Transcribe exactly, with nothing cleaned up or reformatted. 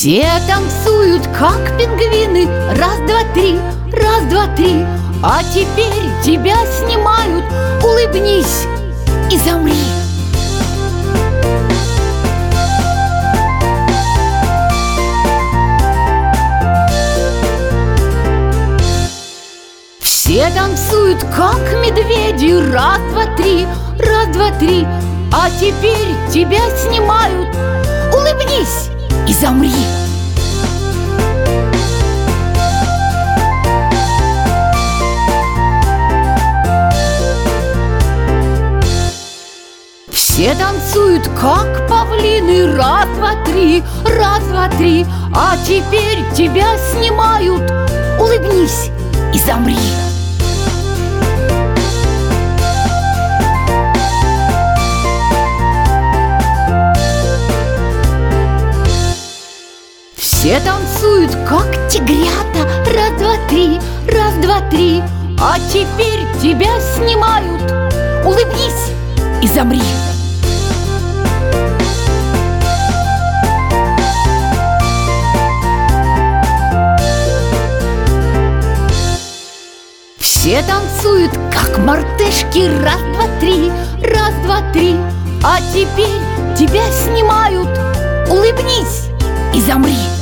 Все танцуют, как пингвины. Раз, два, три, раз, два, три. А теперь тебя снимают. Улыбнись и замри. Все танцуют, как медведи. Раз, два, три, раз, два, три. А теперь тебя снимают. Улыбнись и замри. Все танцуют, как павлины. Раз, два, три, раз, два, три. А теперь тебя снимают. Улыбнись и замри. Все танцуют, как тигрята. Раз, два, три, раз, два, три. А теперь тебя снимают. Улыбнись и замри. Все танцуют, как мартышки. Раз, два, три, раз, два, три. А теперь тебя снимают. Улыбнись и замри.